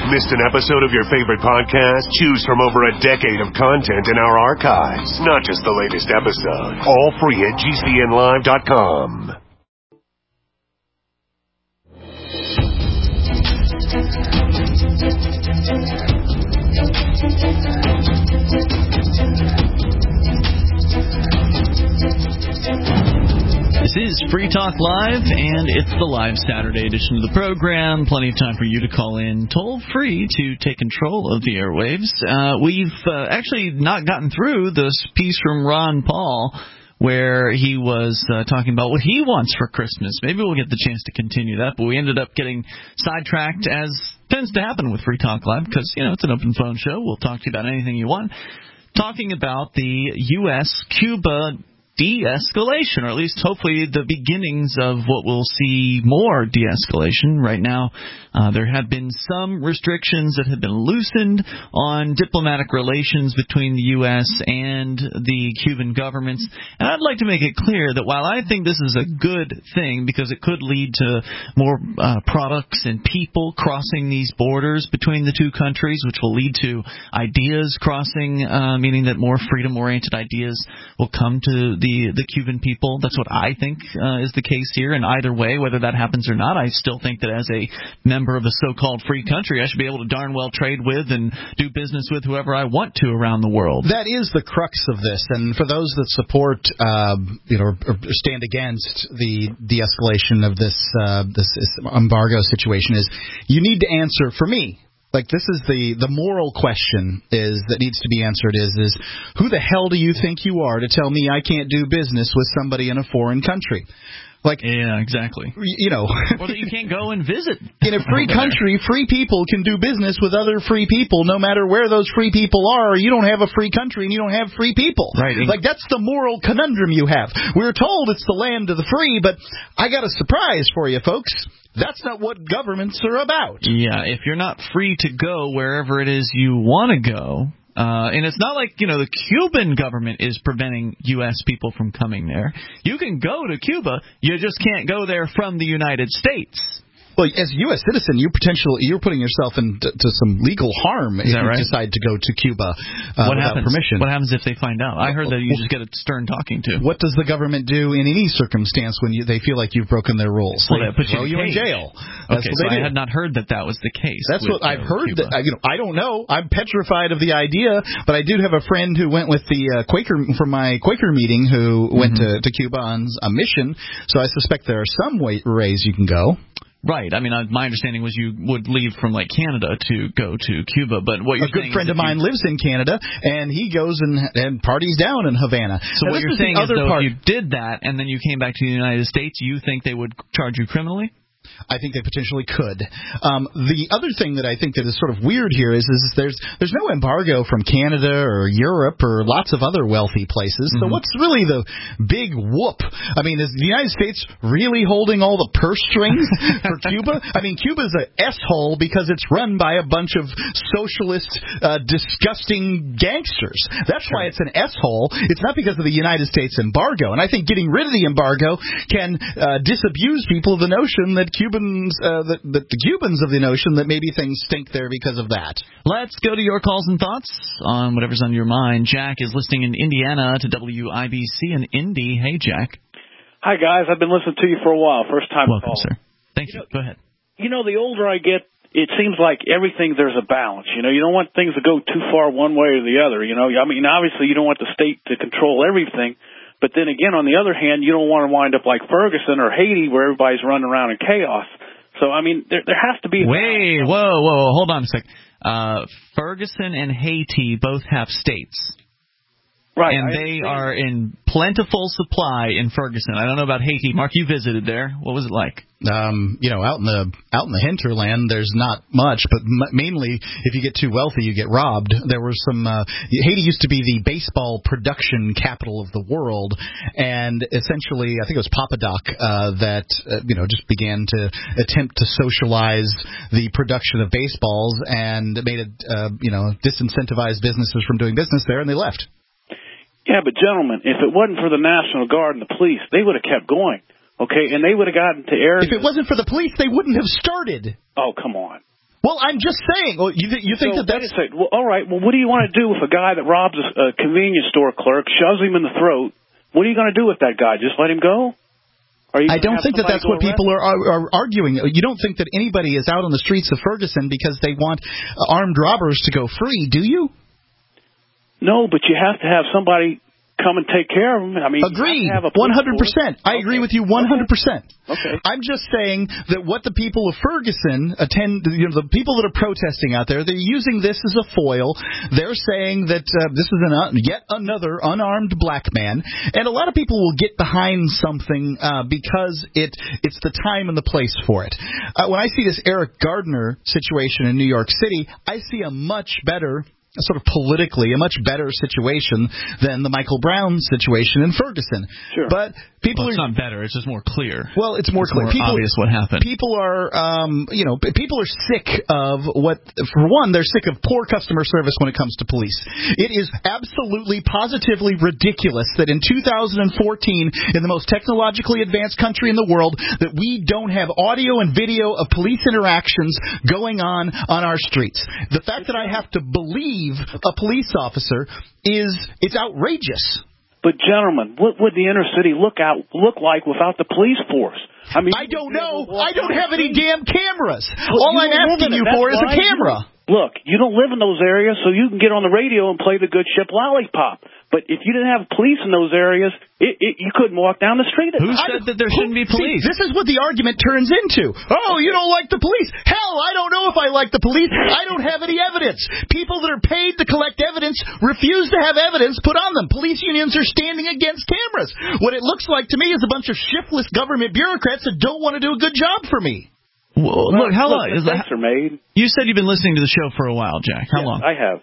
Missed an episode of your favorite podcast? Choose from over a decade of content in our archives, not just the latest episode. All free at GCNlive.com. This is Free Talk Live, and it's the live Saturday edition of the program. Plenty of time for you to call in toll-free to take control of the airwaves. We've actually not gotten through this piece from Ron Paul where he was talking about what he wants for Christmas. Maybe we'll get the chance to continue that, but we ended up getting sidetracked, as tends to happen with Free Talk Live, because, you know, it's an open phone show. We'll talk to you about anything you want. Talking about the U.S.-Cuba de-escalation, or at least hopefully the beginnings of what we'll see more de-escalation. Right now, there have been some restrictions that have been loosened on diplomatic relations between the U.S. and the Cuban governments. And I'd like to make it clear that while I think this is a good thing, because it could lead to more products and people crossing these borders between the two countries, which will lead to ideas crossing, meaning that more freedom-oriented ideas will come to the Cuban people. That's what I think is the case here. And either way, whether that happens or not, I still think that as a member of a so-called free country, I should be able to darn well trade with and do business with whoever I want to around the world. That is the crux of this. And for those that support, or stand against the de-escalation of this embargo situation, is you need to answer, for me, like, this is the moral question that needs to be answered is who the hell do you think you are to tell me I can't do business with somebody in a foreign country? Like, yeah, exactly. You know, or that you can't go and visit. In a free country, free people can do business with other free people, no matter where those free people are. You don't have a free country and you don't have free people. Right. Like, that's the moral conundrum you have. We're told it's the land of the free, but I got a surprise for you, folks. That's not what governments are about. Yeah, if you're not free to go wherever it is you want to go, and it's not like, you know, the Cuban government is preventing U.S. people from coming there. You can go to Cuba, you just can't go there from the United States. Well, as a U.S. citizen, you're putting yourself into some legal harm if you decide to go to Cuba without permission. What happens if they find out? I heard that you just get a stern talking to. What does the government do in any circumstance when they feel like you've broken their rules? Well, they put you in jail. That's okay, so I had not heard that was the case. That's what I've heard. I don't know. I'm petrified of the idea, but I do have a friend who went with the Quaker from my Quaker meeting who went to Cuba on a mission. So I suspect there are some ways you can go. Right. I mean, my understanding was you would leave from, like, Canada to go to Cuba. But what you're saying, a good friend of mine lives in Canada, and he goes and parties down in Havana. So what you're saying is, though, if you did that and then you came back to the United States, you think they would charge you criminally? I think they potentially could. The other thing that I think that is sort of weird here is there's no embargo from Canada or Europe or lots of other wealthy places. So what's really the big whoop? I mean, is the United States really holding all the purse strings for Cuba? I mean, Cuba's an S-hole because it's run by a bunch of socialist, disgusting gangsters. That's why it's an S-hole. It's not because of the United States embargo. And I think getting rid of the embargo can disabuse people of the notion that the Cubans of the notion that maybe things stink there because of that. Let's go to your calls and thoughts on whatever's on your mind. Jack is listening in Indiana to WIBC in Indy. Hey, Jack. Hi, guys. I've been listening to you for a while. First time Welcome, sir. Thank you. Go ahead. You know, the older I get, it seems like everything there's a balance. You know, you don't want things to go too far one way or the other. You know, I mean, obviously you don't want the state to control everything. But then again, on the other hand, you don't want to wind up like Ferguson or Haiti where everybody's running around in chaos. So, I mean, there has to be a balance. Whoa, hold on a sec. Ferguson and Haiti both have states. Right. And they are in plentiful supply in Ferguson. I don't know about Haiti. Mark, you visited there. What was it like? You know, out in the hinterland, there's not much, but mainly if you get too wealthy, you get robbed. There were some. Haiti used to be the baseball production capital of the world, and essentially, I think it was Papa Doc that just began to attempt to socialize the production of baseballs and made it disincentivize businesses from doing business there, and they left. Yeah, but gentlemen, if it wasn't for the National Guard and the police, they would have kept going. Okay, and they would have gotten to areas. If it wasn't for the police, they wouldn't have started. Oh, come on. Well, I'm just saying. Well, you think that's... Well, all right. Well, what do you want to do with a guy that robs a convenience store clerk, shoves him in the throat? What are you going to do with that guy? Just let him go? I don't think that's what people are arguing. You don't think that anybody is out on the streets of Ferguson because they want armed robbers to go free, do you? No, but you have to have somebody come and take care of them. I mean, agreed, 100%. I agree with you 100%. Okay. I'm just saying that what the people of Ferguson the people that are protesting out there, they're using this as a foil. They're saying that this is yet another unarmed black man, and a lot of people will get behind something because it's the time and the place for it. When I see this Eric Gardner situation in New York City, I see a much better, sort of politically, a much better situation than the Michael Brown situation in Ferguson. Sure. But it's not better. It's just more clear. Well, it's more clear. More obvious what happened. People are, people are sick of what. For one, they're sick of poor customer service when it comes to police. It is absolutely, positively ridiculous that in 2014, in the most technologically advanced country in the world, that we don't have audio and video of police interactions going on our streets. The fact that I have to believe a police officer it's outrageous. But gentlemen, what would the inner city look like without the police force? I mean, I don't know. I don't have any damn cameras. All I'm asking you for is a camera. Look, you don't live in those areas, so you can get on the radio and play the Good Ship Lollipop. But if you didn't have police in those areas, you couldn't walk down the street. Who said that there shouldn't be police? See, this is what the argument turns into. Oh, you don't like the police. Hell, I don't know if I like the police. I don't have any evidence. People that are paid to collect evidence refuse to have evidence put on them. Police unions are standing against cameras. What it looks like to me is a bunch of shiftless government bureaucrats that don't want to do a good job for me. Well, look, how long is that? Are made. You said you've been listening to the show for a while, Jack. How long? I have.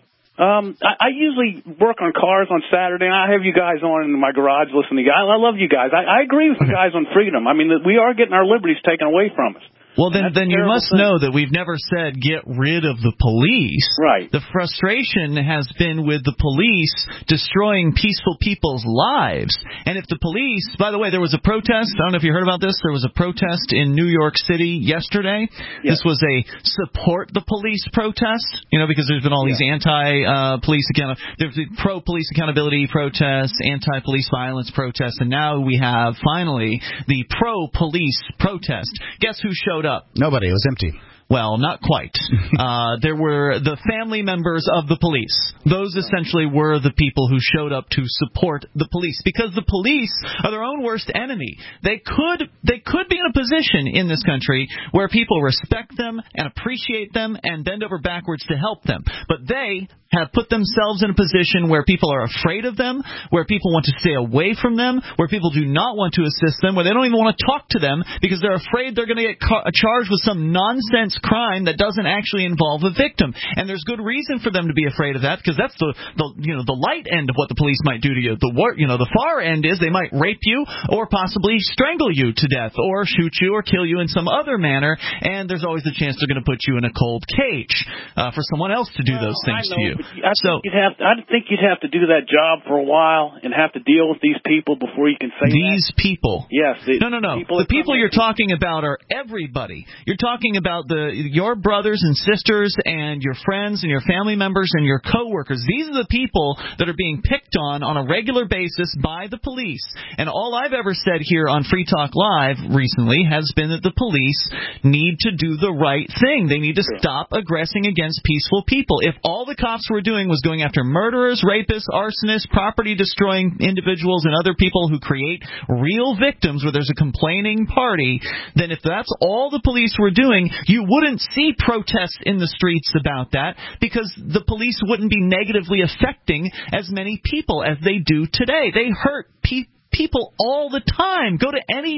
I usually work on cars on Saturday. I have you guys on in my garage listening to you. I love you guys. I agree with you guys on freedom. I mean, we are getting our liberties taken away from us. Well, then you must know that we've never said get rid of the police. Right. The frustration has been with the police destroying peaceful people's lives. And if the police, by the way, there was a protest. I don't know if you heard about this. There was a protest in New York City yesterday. Yes. This was a support the police protest, because there's been all these anti-police there's the pro-police accountability protests, anti-police violence protests, and now we have finally the pro-police protest. Guess who showed up? Nobody. It was empty. Well, not quite. There were the family members of the police. Those essentially were the people who showed up to support the police, because the police are their own worst enemy. They could be in a position in this country where people respect them and appreciate them and bend over backwards to help them. But they have put themselves in a position where people are afraid of them, where people want to stay away from them, where people do not want to assist them, where they don't even want to talk to them because they're afraid they're going to get charged with some nonsense crime that doesn't actually involve a victim. And there's good reason for them to be afraid of that, because that's the light end of what the police might do to you. The far end is they might rape you or possibly strangle you to death or shoot you or kill you in some other manner, and there's always the chance they're going to put you in a cold cage for someone else to do those things to you. I think you'd have to do that job for a while and have to deal with these people before you can say these people. Yes. No. The people you're talking about are everybody. You're talking about your brothers and sisters and your friends and your family members and your coworkers. These are the people that are being picked on a regular basis by the police. And all I've ever said here on Free Talk Live recently has been that the police need to do the right thing. They need to stop aggressing against peaceful people. If all the cops were doing was going after murderers, rapists, arsonists, property-destroying individuals, and other people who create real victims where there's a complaining party, then if that's all the police were doing, you wouldn't see protests in the streets about that, because the police wouldn't be negatively affecting as many people as they do today. They hurt people all the time. Go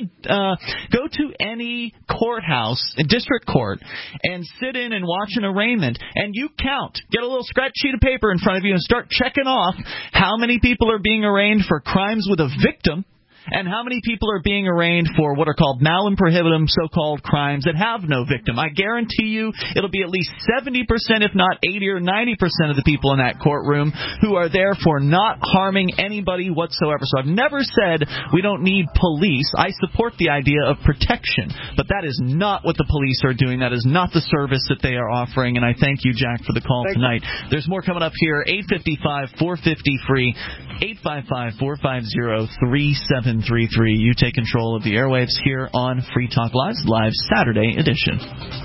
to any courthouse, district court, and sit in and watch an arraignment, and you count. Get a little scratch sheet of paper in front of you and start checking off how many people are being arraigned for crimes with a victim And how many people are being arraigned for what are called malum prohibitum, so-called crimes that have no victim? I guarantee you it'll be at least 70%, if not 80 or 90% of the people in that courtroom who are there for not harming anybody whatsoever. So I've never said we don't need police. I support the idea of protection, but that is not what the police are doing. That is not the service that they are offering, and I thank you, Jack, for the call tonight. There's more coming up here, 855-450-FREE, 855-450-3733. You take control of the airwaves here on Free Talk Live Saturday edition.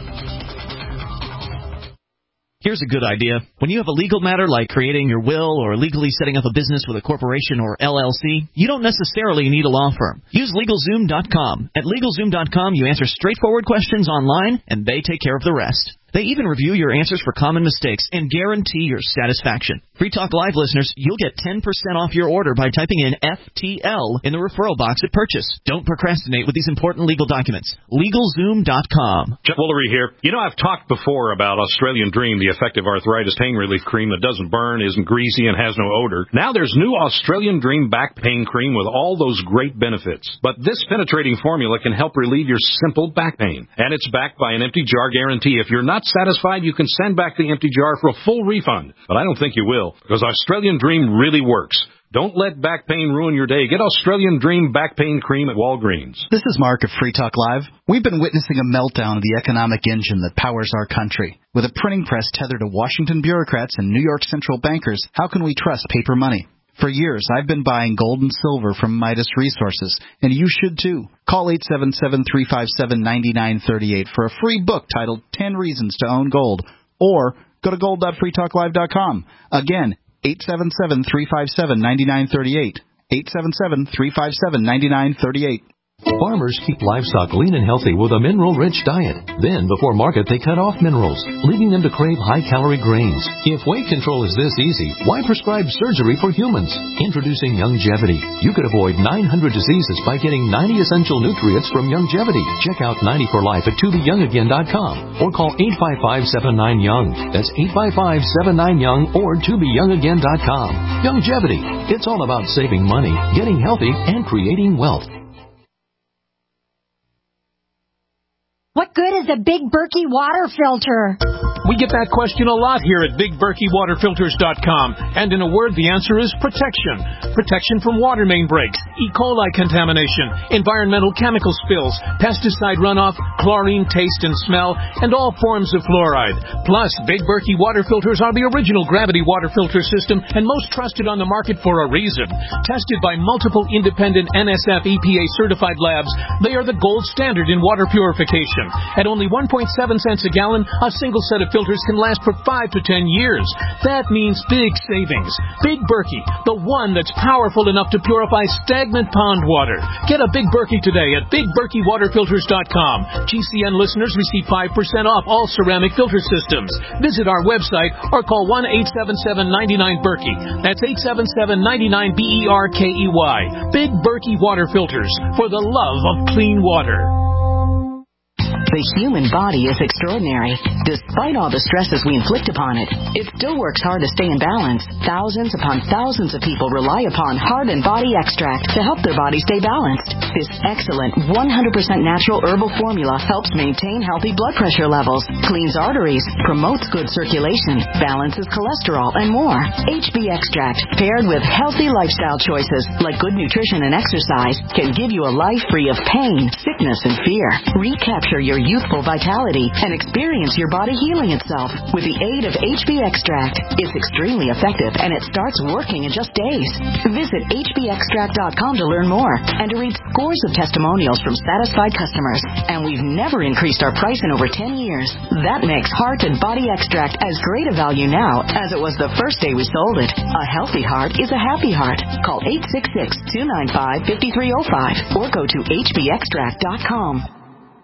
Here's a good idea. When you have a legal matter like creating your will or legally setting up a business with a corporation or LLC, you don't necessarily need a law firm. Use LegalZoom.com. At LegalZoom.com, you answer straightforward questions online, and they take care of the rest. They even review your answers for common mistakes and guarantee your satisfaction. Free Talk Live listeners, you'll get 10% off your order by typing in FTL in the referral box at purchase. Don't procrastinate with these important legal documents. LegalZoom.com. Jeff Woolery here. You know, I've talked before about Australian Dream, the effective arthritis pain relief cream that doesn't burn, isn't greasy, and has no odor. Now there's new Australian Dream back pain cream with all those great benefits. But this penetrating formula can help relieve your simple back pain. And it's backed by an empty jar guarantee. If you're not satisfied, you can send back the empty jar for a full refund. But I don't think you will, because Australian Dream really works. Don't let back pain ruin your day. Get Australian Dream back pain cream at Walgreens. This is Mark of Free Talk Live. We've been witnessing a meltdown of the economic engine that powers our country. With a printing press tethered to Washington bureaucrats and New York central bankers, how can we trust paper money? For years, I've been buying gold and silver from Midas Resources, and you should too. Call 877-357-9938 for a free book titled 10 Reasons to Own Gold, or go to gold.freetalklive.com. Again, 877-357-9938. 877-357-9938. Farmers keep livestock lean and healthy with a mineral-rich diet. Then, before market, they cut off minerals, leaving them to crave high-calorie grains. If weight control is this easy, why prescribe surgery for humans? Introducing Youngevity. You could avoid 900 diseases by getting 90 essential nutrients from Youngevity. Check out 90 for Life at tobeyoungagain.com or call 855-79-YOUNG. That's 855-79-YOUNG or tobeyoungagain.com. Youngevity. It's all about saving money, getting healthy, and creating wealth. What good is a Big Berkey water filter? We get that question a lot here at BigBerkeyWaterFilters.com. And in a word, the answer is protection. Protection from water main breaks, E. coli contamination, environmental chemical spills, pesticide runoff, chlorine taste and smell, and all forms of fluoride. Plus, Big Berkey water filters are the original gravity water filter system and most trusted on the market for a reason. Tested by multiple independent NSF EPA certified labs, they are the gold standard in water purification. At only 1.7 cents a gallon, a single set of filters can last for 5 to 10 years. That means big savings. Big Berkey, the one that's powerful enough to purify stagnant pond water. Get a Big Berkey today at BigBerkeyWaterFilters.com. GCN listeners receive 5% off all ceramic filter systems. Visit our website or call 1-877-99-BERKEY. That's 877-99-BERKEY. Big Berkey Water Filters, for the love of clean water. The human body is extraordinary. Despite all the stresses we inflict upon it, it still works hard to stay in balance. Thousands upon thousands of people rely upon Heart and Body Extract to help their body stay balanced. This excellent 100% natural herbal formula helps maintain healthy blood pressure levels, cleans arteries, promotes good circulation, balances cholesterol, and more. HB Extract, paired with healthy lifestyle choices like good nutrition and exercise, can give you a life free of pain, sickness, and fear. Recapture your youthful vitality and experience your body healing itself with the aid of HB Extract. It's extremely effective and it starts working in just days. Visit hbextract.com to learn more and to read scores of testimonials from satisfied customers. And we've never increased our price in over 10 years. That makes Heart and Body Extract as great a value now as it was the first day we sold it. A healthy heart is a happy heart. Call 866-295-5305 or go to hbextract.com.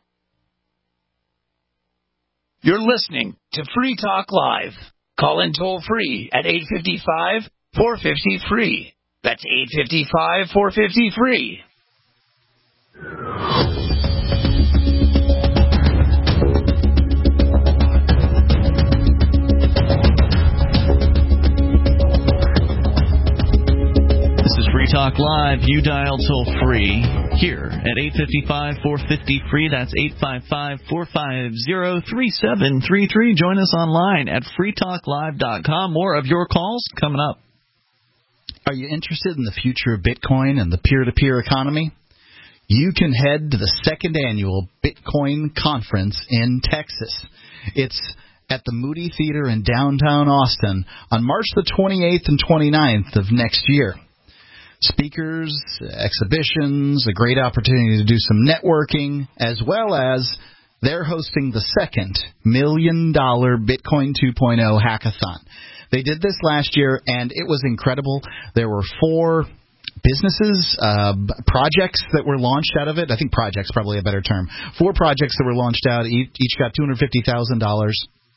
You're listening to Free Talk Live. Call in toll free at 855-450-FREE. That's 855-450-FREE. Talk Live. You dial toll-free here at 855-450-FREE. That's 855-450-3733. Join us online at freetalklive.com. More of your calls coming up. Are you interested in the future of Bitcoin and the peer-to-peer economy? You can head to the second annual Bitcoin Conference in Texas. It's at the Moody Theater in downtown Austin on March the 28th and 29th of next year. Speakers, exhibitions, a great opportunity to do some networking, as well as they're hosting the second $1 million Bitcoin 2.0 hackathon. They did this last year, and it was incredible. There were 4 businesses, projects that were launched out of it. I think projects probably a better term. 4 projects that were launched out. Each got $250,000.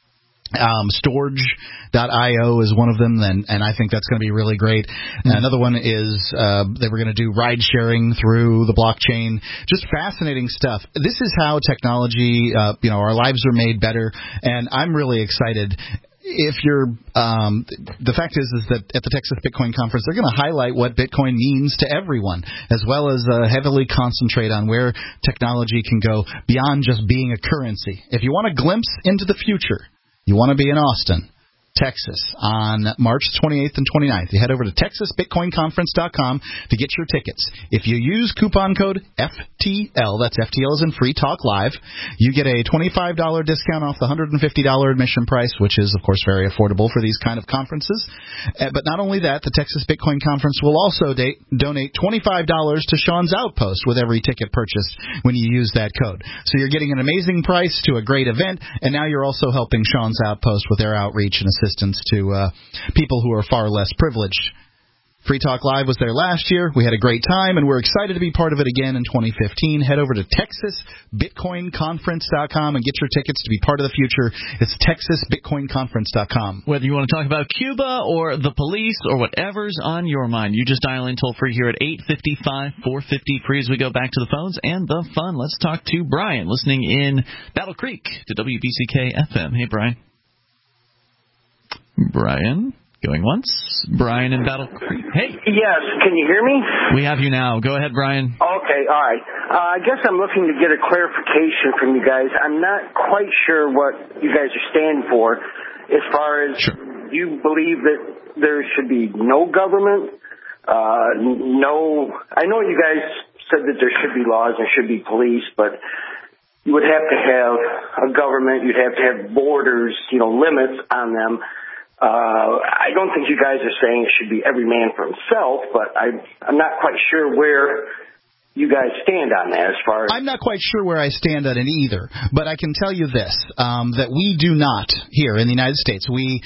Storage.io is one of them, and I think that's going to be really great. Another one is they were going to do ride sharing through the blockchain. Just fascinating stuff. This is how technology, our lives are made better, and I'm really excited. If you're, the fact is that at the Texas Bitcoin Conference, they're going to highlight what Bitcoin means to everyone, as well as heavily concentrate on where technology can go beyond just being a currency. If you want a glimpse into the future, you want to be in Austin, Texas, on March 28th and 29th. You head over to TexasBitcoinConference.com to get your tickets. If you use coupon code FTL, that's FTL as in Free Talk Live, you get a $25 discount off the $150 admission price, which is, of course, very affordable for these kind of conferences. But not only that, the Texas Bitcoin Conference will also donate $25 to Sean's Outpost with every ticket purchased when you use that code. So you're getting an amazing price to a great event, and now you're also helping Sean's Outpost with their outreach and assistance to people who are far less privileged. Free Talk Live was there last year. We had a great time, and we're excited to be part of it again in 2015. Head over to TexasBitcoinConference.com and get your tickets to be part of the future. It's TexasBitcoinConference.com. Whether you want to talk about Cuba or the police or whatever's on your mind, you just dial in toll-free here at 855-450-FREE as we go back to the phones and the fun. Let's talk to Brian, listening in Battle Creek to WBCK-FM. Hey, Brian. Brian, going once. Brian in Battle Creek. Hey. Yes, can you hear me? We have you now. Go ahead, Brian. Okay, all right. I guess I'm looking to get a clarification from you guys. I'm not quite sure what you guys are standing for as far as you believe that there should be no government, no. I know you guys said that there should be laws and should be police, but you would have to have a government. You'd have to have borders, limits on them. I don't think you guys are saying it should be every man for himself, but I'm not quite sure where you guys stand on that as far as... I'm not quite sure where I stand on it either, but I can tell you this, that we do not, here in the United States, we,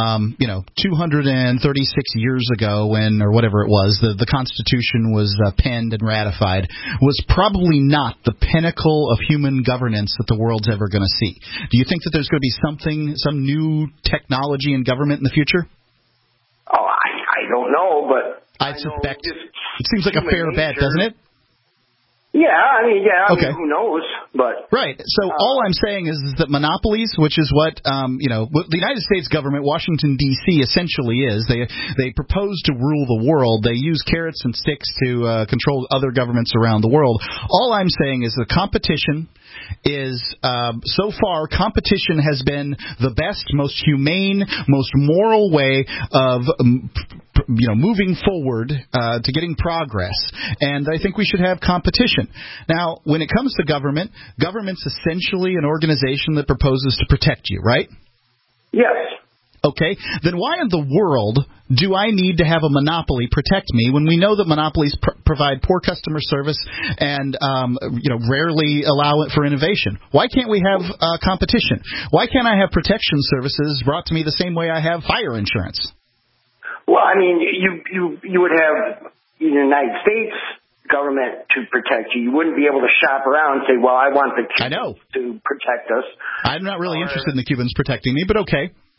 236 years ago when, or whatever it was, the Constitution was penned and ratified, was probably not the pinnacle of human governance that the world's ever going to see. Do you think that there's going to be some new technology in government in the future? Oh, I don't know, but... I suspect. It seems like a fair bet, doesn't it? Yeah, I mean, okay. Who knows? But right. So all I'm saying is that monopolies, which is what what the United States government, Washington D.C. essentially is. They propose to rule the world. They use carrots and sticks to control other governments around the world. All I'm saying is the competition is so far competition has been the best, most humane, most moral way of moving forward to getting progress, and I think we should have competition. Now, when it comes to government's essentially an organization that proposes to protect you, right? Yes. Okay, then why in the world do I need to have a monopoly protect me when we know that monopolies provide poor customer service and rarely allow it for innovation? Why can't we have competition? Why can't I have protection services brought to me the same way I have fire insurance? Well, I mean, you would have the United States government to protect you. You wouldn't be able to shop around and say, well, I want the Cubans to protect us. I'm not really interested in the Cubans protecting me, but okay.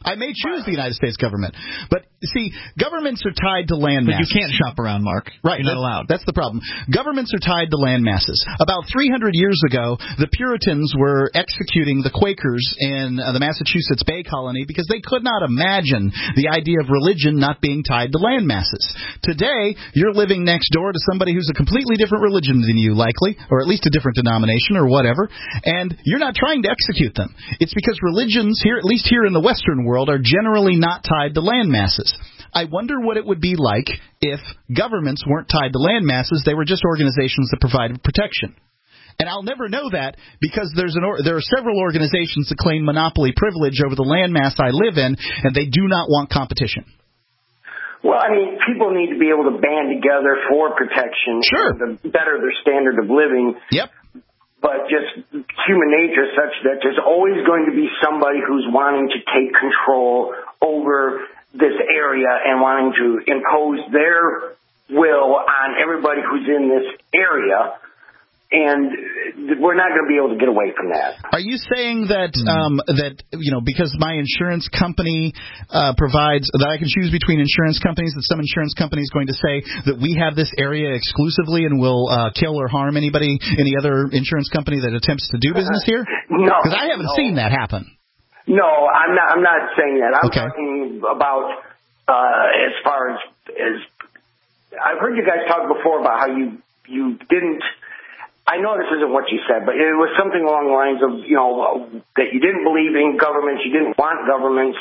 I may choose the United States government. But, see, governments are tied to land masses. But you can't shop around, Mark. Right. You're not allowed. That's the problem. Governments are tied to land masses. About 300 years ago, the Puritans were executing the Quakers in the Massachusetts Bay Colony because they could not imagine the idea of religion not being tied to land masses. Today, you're living next door to somebody who's a completely different religion than you, likely, or at least a different denomination or whatever, and you're not trying to execute them. It's because religions, here, at least here in the Western world, are generally not tied to land masses. I wonder what it would be like if governments weren't tied to land masses, they were just organizations that provided protection. And I'll never know that because there are several organizations that claim monopoly privilege over the landmass I live in, and they do not want competition. Well, I mean, people need to be able to band together for protection. Sure. And to better their standard of living. Yep. But just human nature is such that there's always going to be somebody who's wanting to take control over this area and wanting to impose their will on everybody who's in this area. And we're not going to be able to get away from that. Are you saying that because my insurance company provides that I can choose between insurance companies, that some insurance company is going to say that we have this area exclusively and will kill or harm any other insurance company that attempts to do business here? No, because I haven't seen that happen. No, I'm not saying that. I'm talking about as far as I've heard you guys talk before about how you didn't. I know this isn't what you said, but it was something along the lines of, that you didn't believe in governments, you didn't want governments,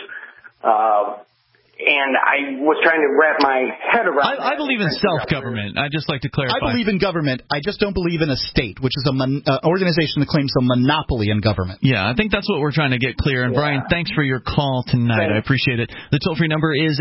and I was trying to wrap my head around I believe in self-government. I'd just like to clarify. I believe in government. I just don't believe in a state, which is an organization that claims a monopoly in government. Yeah, I think that's what we're trying to get clear. And, Brian, thanks for your call tonight. I appreciate it. The toll-free number is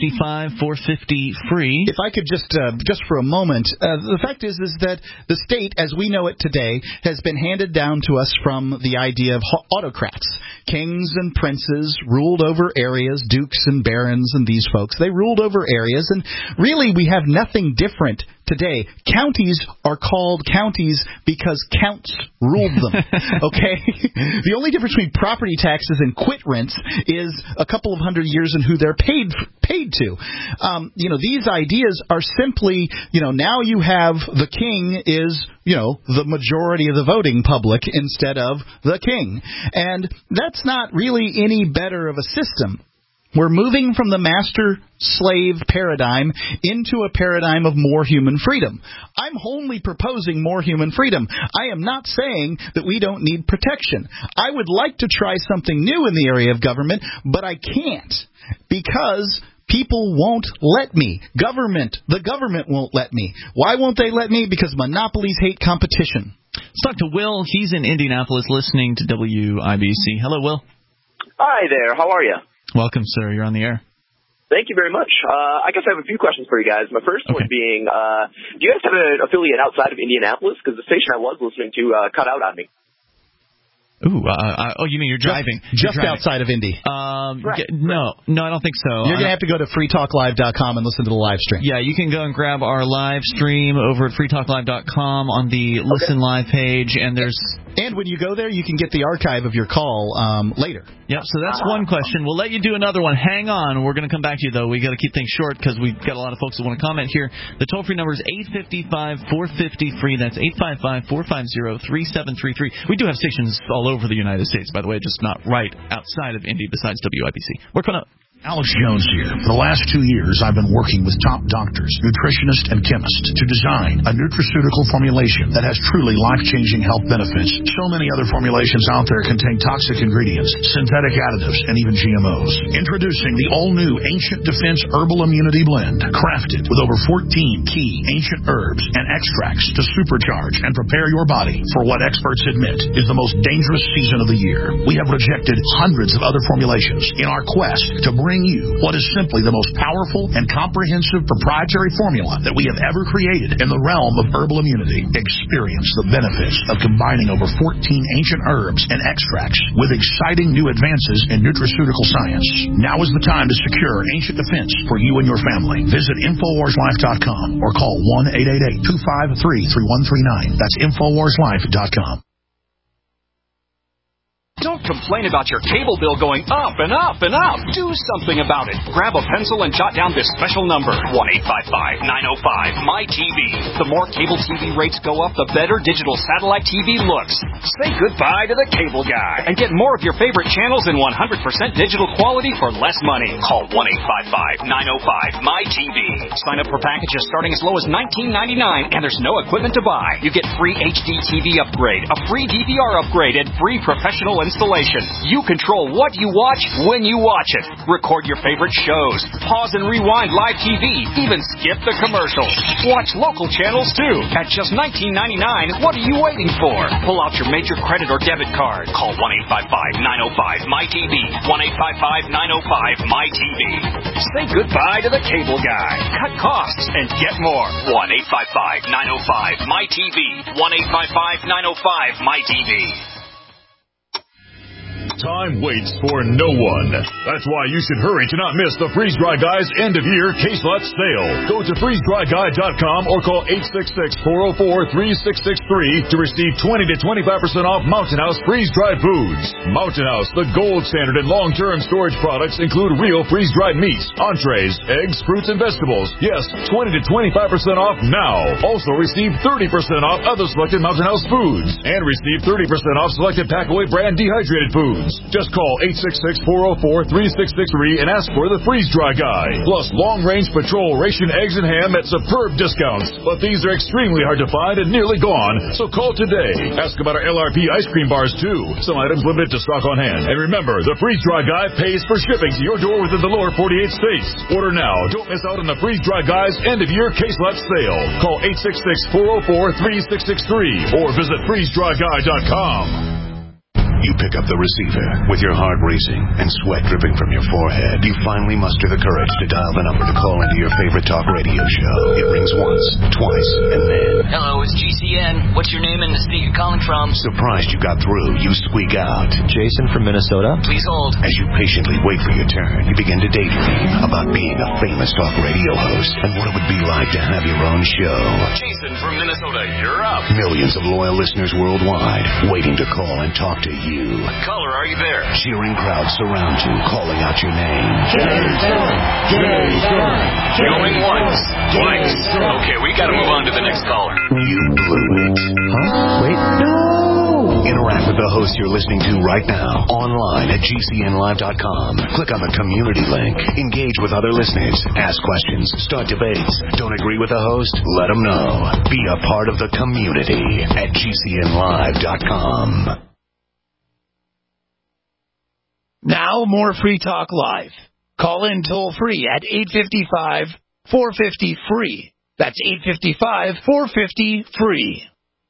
855-450-FREE. If I could just for a moment, the fact is that the state, as we know it today, has been handed down to us from the idea of autocrats. Kings and princes ruled over areas, dukes and barons and these folks. They ruled over areas, and really we have nothing different today. Counties are called counties because counts ruled them. Okay? The only difference between property taxes and quit rents is a couple of hundred years in who they're paid to. These ideas are simply, now you have the king is, the majority of the voting public instead of the king. And that's not really any better of a system. We're moving from the master-slave paradigm into a paradigm of more human freedom. I'm only proposing more human freedom. I am not saying that we don't need protection. I would like to try something new in the area of government, but I can't because people won't let me. The government won't let me. Why won't they let me? Because monopolies hate competition. Let's talk to Will. He's in Indianapolis listening to WIBC. Hello, Will. Hi there. How are you? Welcome, sir. You're on the air. Thank you very much. I guess I have a few questions for you guys. My first one being, do you guys have an affiliate outside of Indianapolis? Because the station I was listening to cut out on me. Ooh, you mean you're driving? Just outside of Indy. No, I don't think so. You're going to have to go to freetalklive.com and listen to the live stream. Yeah, you can go and grab our live stream over at freetalklive.com on the Listen Live page, and when you go there, you can get the archive of your call later. Yep, so that's one question. We'll let you do another one. Hang on. We're going to come back to you, though. We got to keep things short because we've got a lot of folks that want to comment here. The toll-free number is 855-450-FREE. That's 855-450-3733. We do have stations all over the United States, by the way, just not right outside of Indy besides WIBC. We're coming up. Alex Jones here. For the last 2 years, I've been working with top doctors, nutritionists, and chemists to design a nutraceutical formulation that has truly life-changing health benefits. So many other formulations out there contain toxic ingredients, synthetic additives, and even GMOs. Introducing the all-new Ancient Defense Herbal Immunity Blend, crafted with over 14 key ancient herbs and extracts to supercharge and prepare your body for what experts admit is the most dangerous season of the year. We have rejected hundreds of other formulations in our quest to bring you what is simply the most powerful and comprehensive proprietary formula that we have ever created in the realm of herbal immunity. Experience the benefits of combining over 14 ancient herbs and extracts with exciting new advances in nutraceutical science. Now is the time to secure Ancient Defense for you and your family. Visit InfoWarsLife.com or call 1-888-253-3139. That's InfoWarsLife.com. Don't complain about your cable bill going up and up and up. Do something about it. Grab a pencil and jot down this special number, 1-855-905-MY-TV. The more cable TV rates go up, the better digital satellite TV looks. Say goodbye to the cable guy and get more of your favorite channels in 100% digital quality for less money. Call 1-855-905-MY-TV. Sign up for packages starting as low as $19.99, and there's no equipment to buy. You get free HD TV upgrade, a free DVR upgrade, and free professional installation. You control what you watch when you watch it. Record your favorite shows. Pause and rewind live TV. Even skip the commercials. Watch local channels too. At just $19.99, what are you waiting for? Pull out your major credit or debit card. Call 1-855-905-MY-TV. 1-855-905-MY-TV. Say goodbye to the cable guy. Cut costs and get more. 1-855-905-MY-TV. 1-855-905-MY-TV. Time waits for no one. That's why you should hurry to not miss the Freeze Dry Guy's end-of-year case lot sale. Go to freezedryguy.com or call 866-404-3663 to receive 20 to 25% off Mountain House freeze-dried foods. Mountain House, the gold standard in long-term storage products, include real freeze-dried meats, entrees, eggs, fruits, and vegetables. Yes, 20 to 25% off now. Also receive 30% off other selected Mountain House foods and receive 30% off selected Packaway brand dehydrated foods. Just call 866-404-3663 and ask for the Freeze Dry Guy. Plus long-range patrol ration eggs and ham at superb discounts. But these are extremely hard to find and nearly gone, so call today. Ask about our LRP ice cream bars too. Some items limited to stock on hand. And remember, the Freeze Dry Guy pays for shipping to your door within the lower 48 states. Order now. Don't miss out on the Freeze Dry Guy's end-of-year case lot sale. Call 866-404-3663 or visit freezedryguy.com. You pick up the receiver with your heart racing and sweat dripping from your forehead. You finally muster the courage to dial the number to call into your favorite talk radio show. It rings once, twice, and then... Hello, it's GCN. What's your name and the state you're calling from? Surprised you got through, you squeak out. Jason from Minnesota. Please hold. As you patiently wait for your turn, you begin to daydream about being a famous talk radio host and what it would be like to have your own show. Jason from Minnesota, you're up. Millions of loyal listeners worldwide waiting to call and talk to you. Caller, are you there? Cheering crowds surround you, calling out your name. Jason! Going once, twice. Okay, we gotta move on to the next caller. You blew it. Huh? Wait, no! Interact with the host you're listening to right now, online at GCNlive.com. Click on the community link. Engage with other listeners. Ask questions. Start debates. Don't agree with the host? Let them know. Be a part of the community at GCNlive.com. Now, more Free Talk Live. Call in toll-free at 855-450-FREE. That's 855-450-FREE.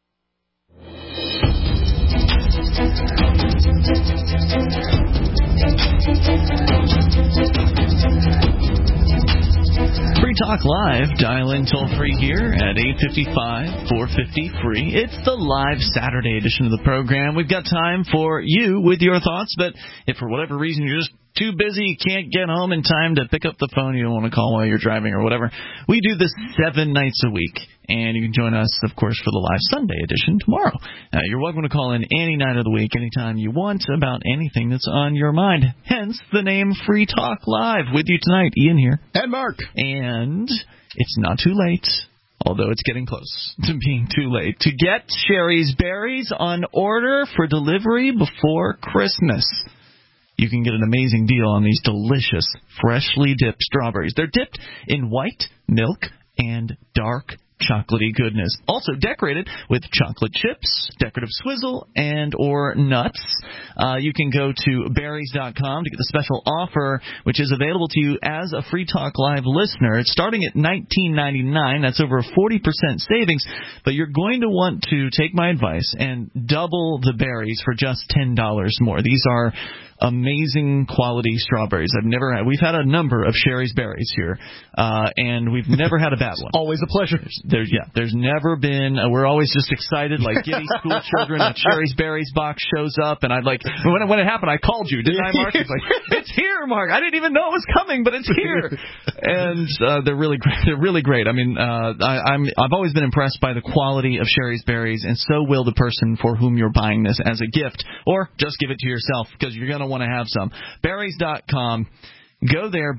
Free Talk Live. Dial in toll-free here at 855-450-FREE. It's the live Saturday edition of the program. We've got time for you with your thoughts, but if for whatever reason you're just too busy, you can't get home in time to pick up the phone, you don't want to call while you're driving or whatever, we do this 7 nights a week. And you can join us, of course, for the live Sunday edition tomorrow. You're welcome to call in any night of the week, anytime you want, about anything that's on your mind. Hence the name Free Talk Live. With you tonight, Ian here. And Mark. And it's not too late, although it's getting close to being too late, to get Sherry's Berries on order for delivery before Christmas. You can get an amazing deal on these delicious, freshly dipped strawberries. They're dipped in white milk and dark chocolatey goodness. Also decorated with chocolate chips, decorative swizzle, and or nuts. You can go to berries.com to get the special offer, which is available to you as a Free Talk Live listener. It's starting at $19.99. That's over a 40% savings, but you're going to want to take my advice and double the berries for just $10 more. These are amazing quality strawberries. We've had a number of Sherry's Berries here, and we've never had a bad one. Always a pleasure. There's never been. We're always just excited, like giddy school children. A Sherry's Berries box shows up, and I'd like when it happened, I called you, didn't I, Mark? It's like, it's here, Mark. I didn't even know it was coming, but it's here. And they're really great. They're really great. I mean, I've always been impressed by the quality of Sherry's Berries, and so will the person for whom you're buying this as a gift, or just give it to yourself because you're going to want to have some. Berries.com. Go there,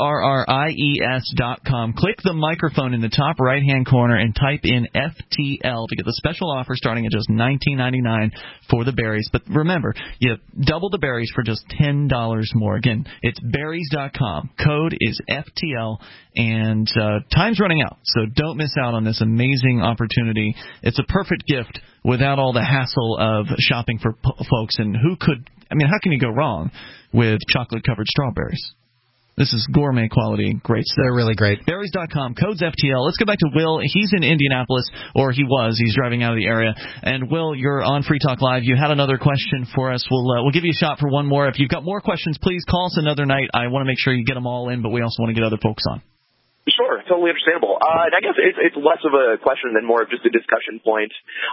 BERRIES.com. Click the microphone in the top right-hand corner and type in FTL to get the special offer starting at just $19.99 for the berries. But remember, you double the berries for just $10 more. Again, it's berries.com. Code is FTL, and time's running out, so don't miss out on this amazing opportunity. It's a perfect gift without all the hassle of shopping for folks. And how can you go wrong with chocolate-covered strawberries? This is gourmet quality, great stuff. They're really great. Berries.com, codes FTL. Let's go back to Will. He's in Indianapolis, or he was. He's driving out of the area. And, Will, you're on Free Talk Live. You had another question for us. We'll give you a shot for one more. If you've got more questions, please call us another night. I want to make sure you get them all in, but we also want to get other folks on. Sure, totally understandable. And I guess it's less of a question than more of just a discussion point.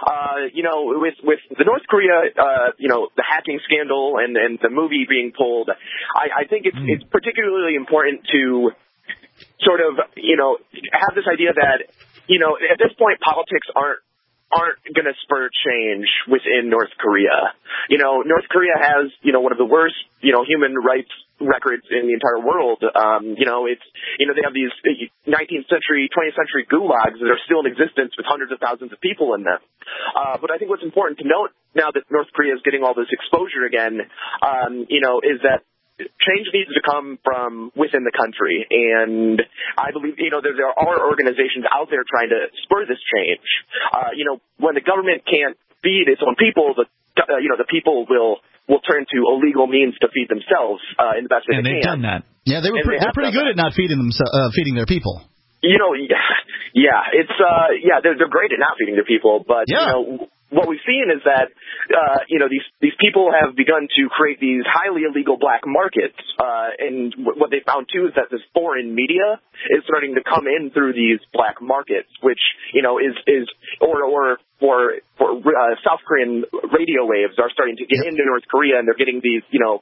With the North Korea, the hacking scandal and the movie being pulled, I think it's particularly important to sort of, have this idea that, at this point politics aren't going to spur change within North Korea. North Korea has, one of the worst, human rights records in the entire world. They have these 19th century, 20th century gulags that are still in existence with hundreds of thousands of people in them. But I think what's important to note now that North Korea is getting all this exposure again, is that change needs to come from within the country. And I believe, there are organizations out there trying to spur this change. When the government can't feed its own people, the people will turn to illegal means to feed themselves in the best way they can. And they've done that. Yeah, they're pretty good at not feeding feeding their people. They're great at not feeding their people, but what we've seen is that these people have begun to create these highly illegal black markets, and what they found too is that this foreign media is starting to come in through these black markets, which South Korean radio waves are starting to get into North Korea, and they're getting these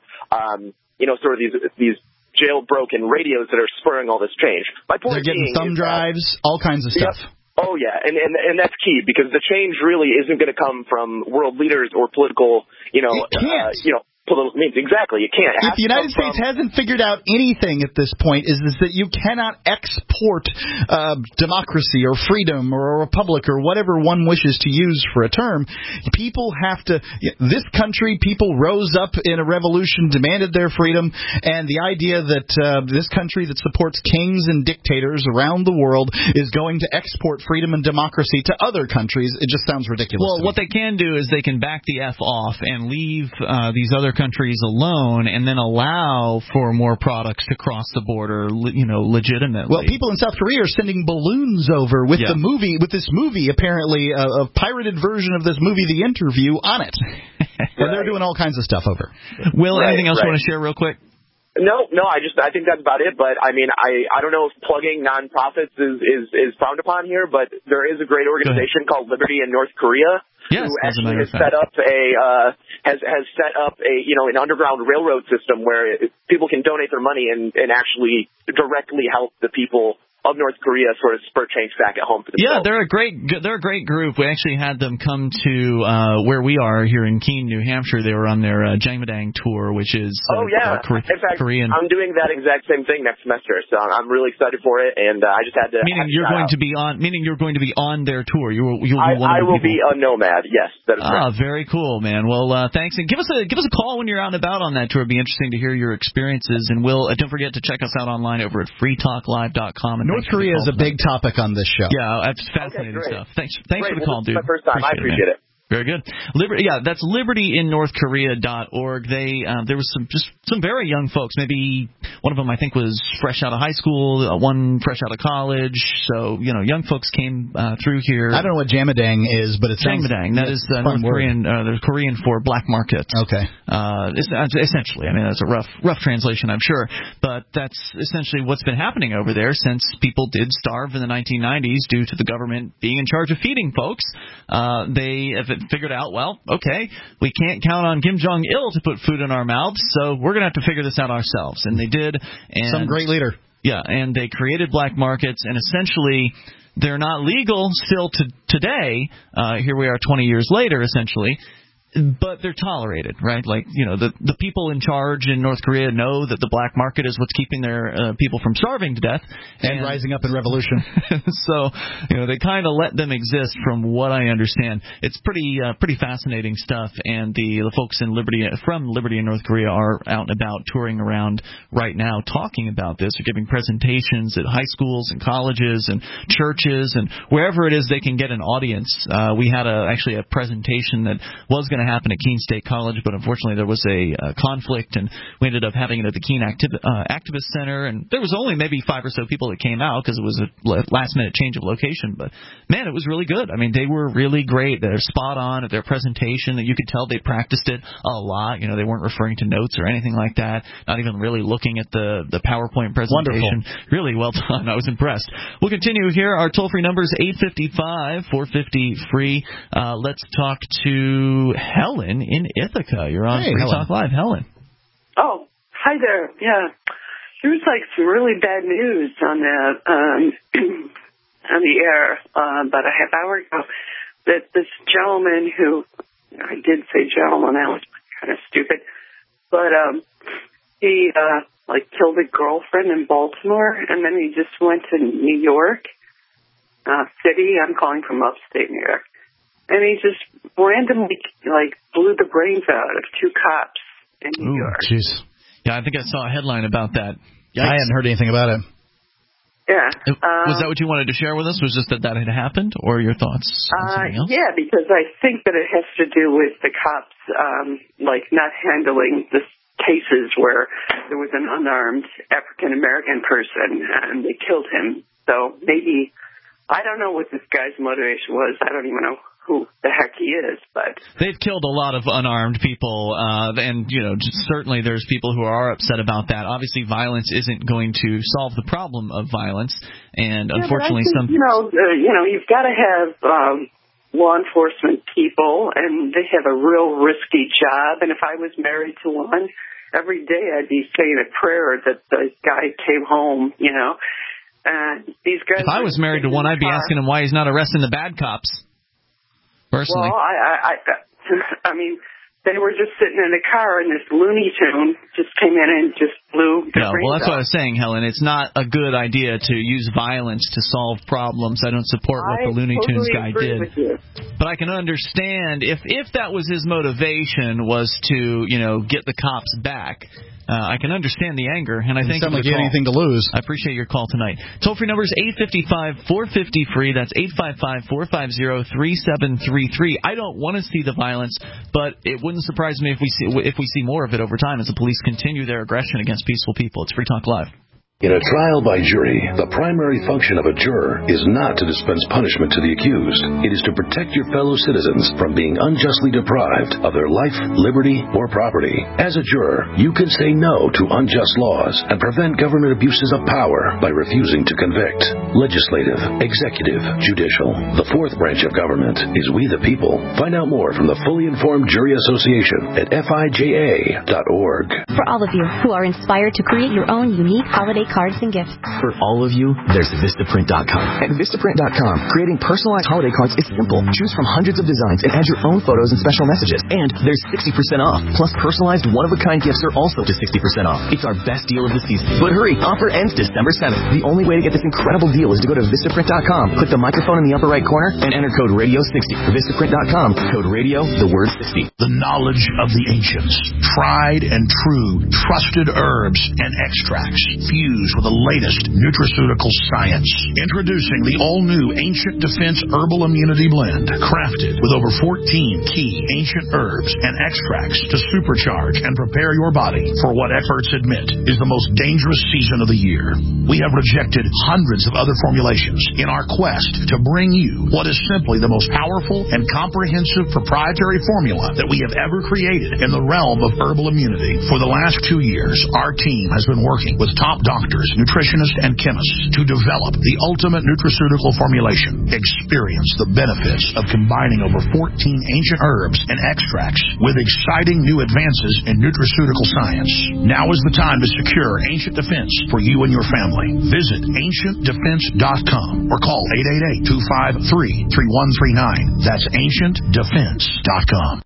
these jailbroken radios that are spurring all this change. My point they're getting thumb drives, all kinds of stuff. Yep. Oh, yeah, and that's key, because the change really isn't going to come from world leaders or political, political means. Exactly, it can't. If the United States hasn't figured out anything at this point, is that you cannot export democracy or freedom or a republic or whatever one wishes to use for a term. People have to. This country, people rose up in a revolution, demanded their freedom, and the idea that this country that supports kings and dictators around the world is going to export freedom and democracy to other countries, it just sounds ridiculous. Well, what they can do is they can back the F off and leave these other countries alone, and then allow for more products to cross the border, legitimately. Well, people in South Korea are sending balloons over with the movie, with this movie, apparently a pirated version of this movie, The Interview, on it. And they're doing all kinds of stuff over. Will, anything else you want to share real quick? No, I think that's about it. But I don't know if plugging nonprofits is frowned upon here, but there is a great organization called Liberty in North Korea. Yes, who actually has set up an underground railroad system where people can donate their money and actually directly help the people of North Korea sort of spur change back at home for themselves. Yeah, they're a great group. We actually had them come to where we are here in Keene, New Hampshire. They were on their Jangmadang tour, which is in fact, Korean. I'm doing that exact same thing next semester, so I'm really excited for it. And I just had to. Meaning you're going to be on their tour. I will be a nomad. Yes, that is correct. Very cool, man. Well, thanks, and give us a call when you're out and about on that tour. It'd be interesting to hear your experiences. And don't forget to check us out online over at freetalklive.com. And North Korea is a big topic on this show. Yeah, that's fascinating stuff. Thanks for the call, dude. This is my first time. I appreciate it. Very good. That's libertyinnorthkorea.org. There was some very young folks. Maybe one of them, I think, was fresh out of high school, one fresh out of college. So, young folks came through here. I don't know what Jamadang is, but it sounds... Jamadang. That is North Korean. There's Korean for black market. Okay. Essentially. I mean, that's a rough translation, I'm sure. But that's essentially what's been happening over there since people did starve in the 1990s due to the government being in charge of feeding folks. They have figured out, well, okay, we can't count on Kim Jong-il to put food in our mouths, so we're going to have to figure this out ourselves. And they did. And some great leader. Yeah, and they created black markets, and essentially they're not legal still today. Here we are 20 years later, essentially. But they're tolerated, right? Like, the people in charge in North Korea know that the black market is what's keeping their people from starving to death. And rising up in revolution. So, they kind of let them exist from what I understand. It's pretty fascinating stuff, and the folks from Liberty in North Korea are out and about touring around right now talking about this. They're giving presentations at high schools and colleges and churches and wherever it is they can get an audience. We had actually a presentation that was going to happen at Keene State College, but unfortunately there was a conflict, and we ended up having it at the Keene Activist Center, and there was only maybe 5 or so people that came out because it was a last-minute change of location. But, man, it was really good. I mean, they were really great. They're spot on at their presentation. You could tell they practiced it a lot. They weren't referring to notes or anything like that, not even really looking at the PowerPoint presentation. Wonderful. Really well done. I was impressed. We'll continue here. Our toll-free number is 855-450-FREE. Let's talk to Helen in Ithaca. You're on Free Talk Live. Helen. Oh, hi there. Yeah. There was some really bad news on the air about a half hour ago that this gentleman who, I did say gentleman, that was kind of stupid, but he killed a girlfriend in Baltimore, and then he just went to New York City. I'm calling from upstate New York. And he just randomly, blew the brains out of 2 cops in New York. Jeez. Yeah, I think I saw a headline about that. Yikes. I hadn't heard anything about it. Yeah. Was that what you wanted to share with us? Was just that had happened, or your thoughts on something else? Yeah, because I think that it has to do with the cops, not handling the cases where there was an unarmed African-American person and they killed him. So maybe, I don't know what this guy's motivation was. I don't even know who the heck he is, but they've killed a lot of unarmed people, and certainly there's people who are upset about that. Obviously, violence isn't going to solve the problem of violence, and unfortunately, you've got to have law enforcement people, and they have a real risky job. And if I was married to one, every day I'd be saying a prayer that the guy came home. And these guys. If I was married to one, I'd be asking him why he's not arresting the bad cops. Personally. Well, I mean, they were just sitting in a car, and this Looney Tune just came in and just blew the brains that's out. what I was saying, Helen. It's not a good idea to use violence to solve problems. I don't support what the Looney Tunes guy did. But I can understand if that was his motivation, was to, get the cops back. I can understand the anger, and I think it's like you had anything to lose. I appreciate your call tonight. Toll-free number is 855-450-FREE. That's 855-450-3733. I don't want to see the violence, but it wouldn't surprise me if we see more of it over time as the police continue their aggression against peaceful people. It's Free Talk Live. In a trial by jury, the primary function of a juror is not to dispense punishment to the accused. It is to protect your fellow citizens from being unjustly deprived of their life, liberty, or property. As a juror, you can say no to unjust laws and prevent government abuses of power by refusing to convict. Legislative, executive, judicial. The fourth branch of government is we the people. Find out more from the Fully Informed Jury Association at FIJA.org. For all of you who are inspired to create your own unique holiday cards and gifts. For all of you, there's Vistaprint.com. At Vistaprint.com, creating personalized holiday cards is simple. Choose from hundreds of designs and add your own photos and special messages. And there's 60% off. Plus, personalized one-of-a-kind gifts are also to 60% off. It's our best deal of the season. But hurry, offer ends December 7th. The only way to get this incredible deal is to go to Vistaprint.com, click the microphone in the upper right corner, and enter code Radio60. Vistaprint.com, code Radio, the word 60. The knowledge of the ancients, tried and true, trusted herbs and extracts, fused infused with the latest nutraceutical science. Introducing the all-new Ancient Defense Herbal Immunity Blend, crafted with over 14 key ancient herbs and extracts to supercharge and prepare your body for what experts admit is the most dangerous season of the year. We have rejected hundreds of other formulations in our quest to bring you what is simply the most powerful and comprehensive proprietary formula that we have ever created in the realm of herbal immunity. For the last 2 years, our team has been working with top doctors, nutritionists, and chemists to develop the ultimate nutraceutical formulation. Experience the benefits of combining over 14 ancient herbs and extracts with exciting new advances in nutraceutical science. Now is the time to secure Ancient Defense for you and your family. Visit AncientDefense.com or call 888-253-3139. That's AncientDefense.com.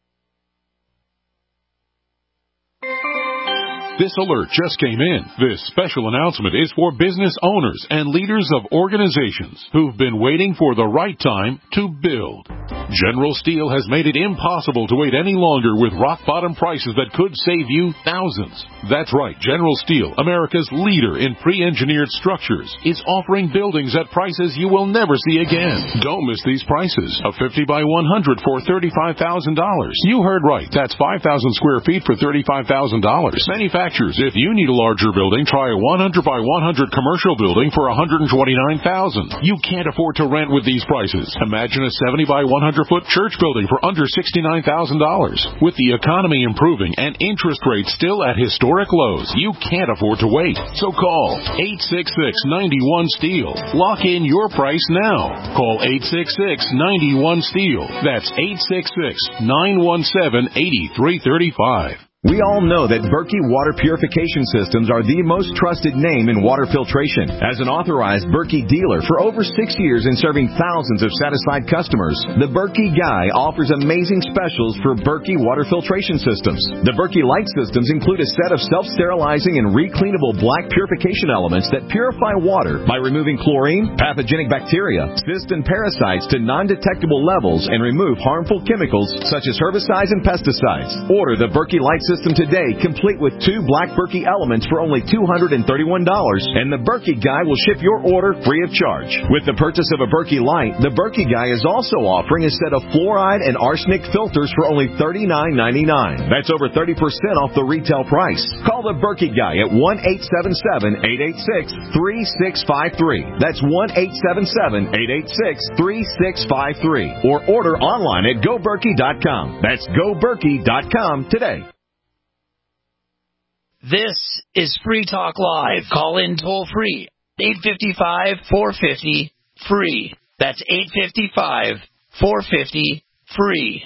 This alert just came in. This special announcement is for business owners and leaders of organizations who've been waiting for the right time to build. General Steel has made it impossible to wait any longer with rock-bottom prices that could save you thousands. That's right, General Steel, America's leader in pre-engineered structures, is offering buildings at prices you will never see again. Don't miss these prices. A 50 by 100 for $35,000. You heard right. That's 5,000 square feet for $35,000. Manufacturers, if you need a larger building, try a 100 by 100 commercial building for $129,000. You can't afford to rent with these prices. Imagine a 70 by 100-foot church building for under $69,000. With the economy improving and interest rates still at historic lows, you can't afford to wait. So call 866-91-STEEL. Lock in your price now. Call 866-91-STEEL. That's 866-917-8335. We all know that Berkey Water Purification Systems are the most trusted name in water filtration. As an authorized Berkey dealer for over 6 years and serving thousands of satisfied customers, the Berkey Guy offers amazing specials for Berkey Water Filtration Systems. The Berkey Light Systems include a set of self-sterilizing and recleanable black purification elements that purify water by removing chlorine, pathogenic bacteria, cysts, and parasites to non-detectable levels and remove harmful chemicals such as herbicides and pesticides. Order the Berkey Light System today, complete with 2 black Berkey elements for only $231, and the Berkey Guy will ship your order free of charge. With the purchase of a Berkey Light, the Berkey Guy is also offering a set of fluoride and arsenic filters for only $39.99. That's over 30% off the retail price. Call the Berkey Guy at 1-877-886-3653. That's 1-877-886-3653. Or order online at GoBerkey.com. That's GoBerkey.com today. This is Free Talk Live. Call in toll free. 855-450-FREE. That's 855-450-FREE.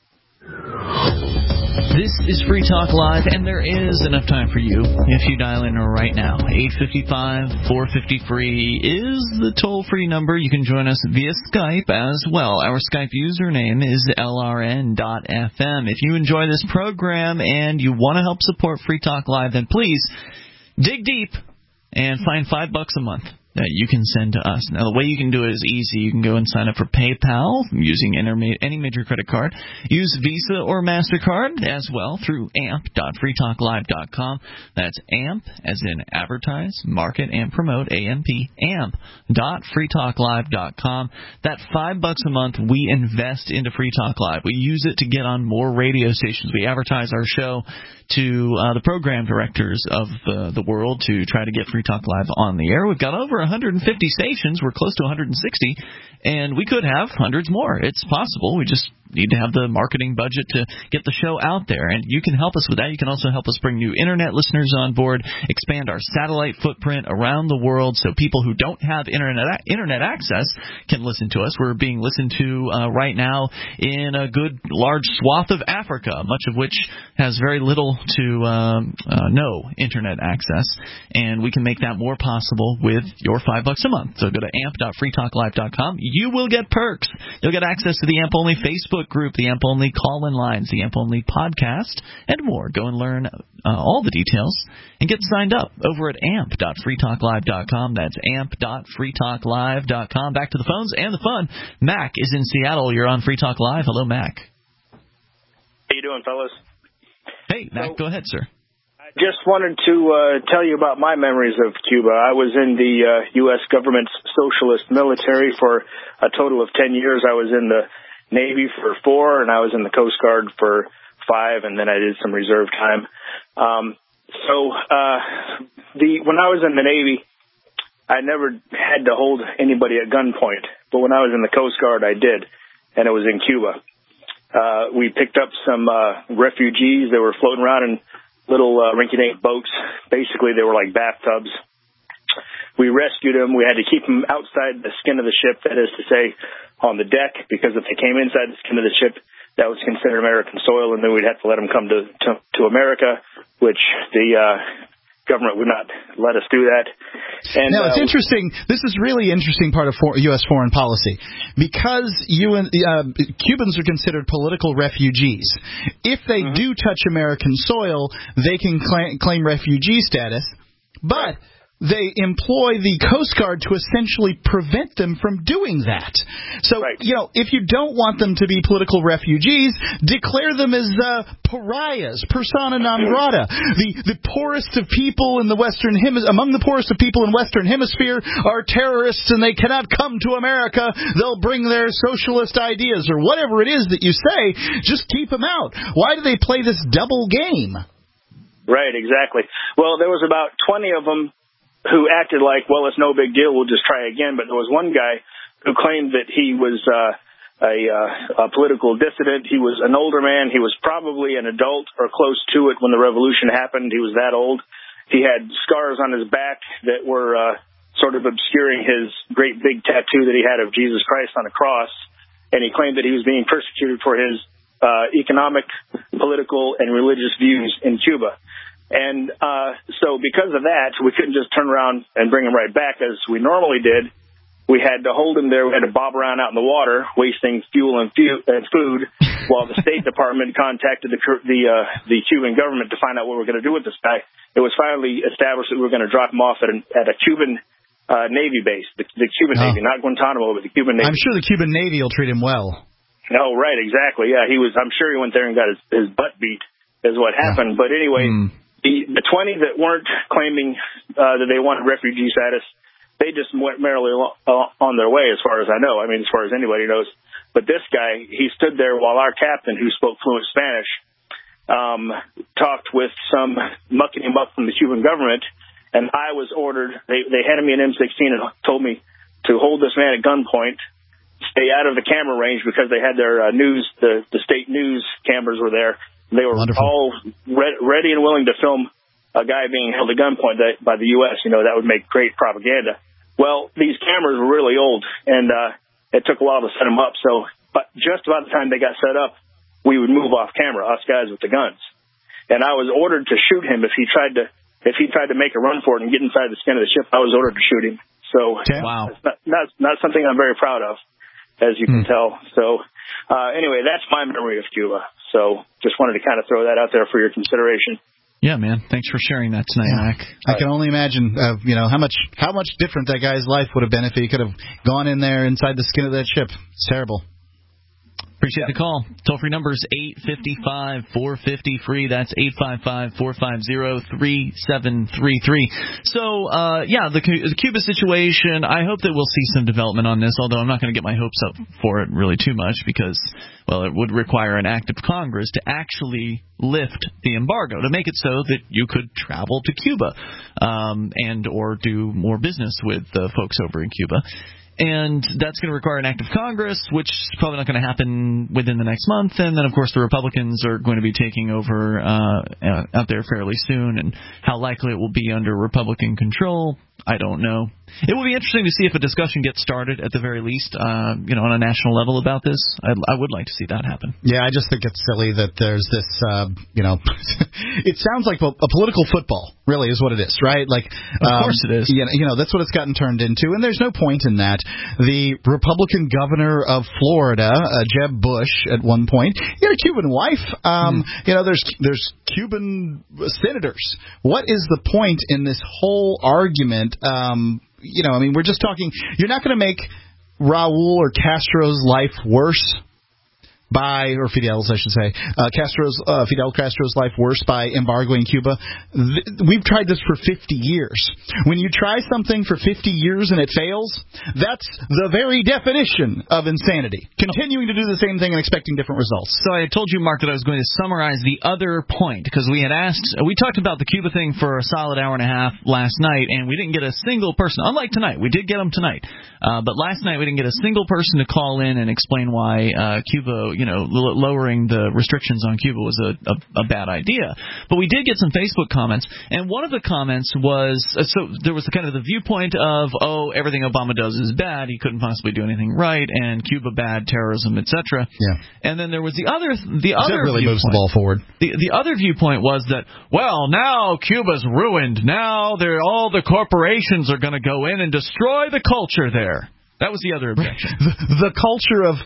This is Free Talk Live, and there is enough time for you if you dial in right now. 855-450-FREE is the toll-free number. You can join us via Skype as well. Our Skype username is LRN.FM. If you enjoy this program and you want to help support Free Talk Live, then please dig deep and find $5 a month that you can send to us. Now, the way you can do it is easy. You can go and sign up for PayPal using any major credit card. Use Visa or MasterCard as well through amp.freetalklive.com. That's amp, as in advertise, market, and promote, AMP, amp.freetalklive.com. That $5 a month we invest into Free Talk Live. We use it to get on more radio stations. We advertise our show to the program directors of the world to try to get Free Talk Live on the air. We've got over 150 stations. We're close to 160, and we could have hundreds more. It's possible. We just need to have the marketing budget to get the show out there, and you can help us with that. You can also help us bring new internet listeners on board, expand our satellite footprint around the world so people who don't have internet access can listen to us. We're being listened to right now in a good large swath of Africa, much of which has very little to no internet access, and we can make that more possible with your $5 a month. So go to amp.freetalklive.com. You will get perks. You'll get access to the AMP-only Facebook group, the AMP-only call-in lines, the AMP-only podcast, and more. Go and learn all the details and get signed up over at amp.freetalklive.com. That's amp.freetalklive.com. Back to the phones and the fun. Mac is in Seattle. You're on Free Talk Live. Hello, Mac. How you doing, fellas? Hey, Mac, go ahead, sir. I Just wanted to tell you about my memories of Cuba. I was in the U.S. government's socialist military for a total of 10 years. I was in the Navy for 4, and I was in the Coast Guard for 5, and then I did some reserve time. When I was in the Navy, I never had to hold anybody at gunpoint, but when I was in the Coast Guard, I did, and it was in Cuba. We picked up some refugees that were floating around in little rinky-dink boats. Basically, they were like bathtubs. We rescued them. We had to keep them outside the skin of the ship, that is to say, on the deck, because if they came inside the skin of the ship, that was considered American soil, and then we'd have to let them come to America, which the government would not let us do that. And now, it's interesting. This is really interesting part of U.S. foreign policy, because Cubans are considered political refugees. If they do touch American soil, they can claim refugee status, but they employ the Coast Guard to essentially prevent them from doing that. So, if you don't want them to be political refugees, declare them as pariahs, persona non grata. The poorest of people in the Western Hemisphere, among the poorest of people in Western Hemisphere, are terrorists, and they cannot come to America. They'll bring their socialist ideas, or whatever it is that you say. Just keep them out. Why do they play this double game? Right, exactly. Well, there was about 20 of them who acted like, well, it's no big deal, we'll just try again. But there was one guy who claimed that he was a political dissident. He was an older man. He was probably an adult or close to it when the revolution happened. He was that old. He had scars on his back that were sort of obscuring his great big tattoo that he had of Jesus Christ on a cross. And he claimed that he was being persecuted for his economic, political, and religious views in Cuba. And so because of that, we couldn't just turn around and bring him right back as we normally did. We had to hold him there. We had to bob around out in the water, wasting fuel and food, while the State Department contacted the Cuban government to find out what we were going to do with this guy. It was finally established that we were going to drop him off at a Cuban Navy base, the Cuban Navy, not Guantanamo, but the Cuban Navy. I'm sure the Cuban Navy will treat him well. Oh, right, exactly. Yeah, I'm sure he went there and got his butt beat, is what happened. But anyway, the 20 that weren't claiming that they wanted refugee status, they just went merrily on their way, as far as I know. I mean, as far as anybody knows. But this guy, he stood there while our captain, who spoke fluent Spanish, talked with some mucking him up from the Cuban government, and I was ordered. They handed me an M16 and told me to hold this man at gunpoint, stay out of the camera range, because they had their the state news cameras were there. They were all ready and willing to film a guy being held at gunpoint by the U.S. That would make great propaganda. Well, these cameras were really old, and it took a while to set them up. So, but just about the time they got set up, we would move off camera, us guys with the guns. And I was ordered to shoot him if he tried to make a run for it and get inside the skin of the ship. I was ordered to shoot him. So, it's not something I'm very proud of, as you can tell. So, anyway, that's my memory of Cuba. So just wanted to kind of throw that out there for your consideration. Yeah, man. Thanks for sharing that tonight, Mac. I can only imagine, how much different that guy's life would have been if he could have gone in there inside the skin of that ship. It's terrible. Appreciate the call. Toll-free number is 855-450-FREE. That's 855-450-3733. So, the Cuba situation, I hope that we'll see some development on this, although I'm not going to get my hopes up for it really too much because, well, it would require an act of Congress to actually lift the embargo, to make it so that you could travel to Cuba and or do more business with folks over in Cuba. And that's going to require an act of Congress, which is probably not going to happen within the next month. And then, of course, the Republicans are going to be taking over out there fairly soon. And how likely it will be under Republican control, I don't know. It will be interesting to see if a discussion gets started, at the very least, on a national level about this. I would like to see that happen. Yeah, I just think it's silly that there's this, it sounds like a political football, really, is what it is, right? Like, of course it is. That's what it's gotten turned into, and there's no point in that. The Republican governor of Florida, Jeb Bush, at one point, he had a Cuban wife. There's Cuban senators. What is the point in this whole argument? We're just talking. You're not going to make Raul or Castro's life worse Fidel's, I should say, Fidel Castro's life worse by embargoing Cuba. We've tried this for 50 years. When you try something for 50 years and it fails, that's the very definition of insanity. Continuing to do the same thing and expecting different results. So I told you, Mark, that I was going to summarize the other point, because we talked about the Cuba thing for a solid hour and a half last night, and we didn't get a single person, unlike tonight. We did get them tonight. But last night we didn't get a single person to call in and explain why Cuba, lowering the restrictions on Cuba was a bad idea. But we did get some Facebook comments, and one of the comments was, so there was kind of the viewpoint of, everything Obama does is bad, he couldn't possibly do anything right, and Cuba bad, terrorism, etc. Yeah. And then there was the other really moves the ball forward. The other viewpoint was that, now Cuba's ruined. Now all the corporations are going to go in and destroy the culture there. That was the other objection. The culture of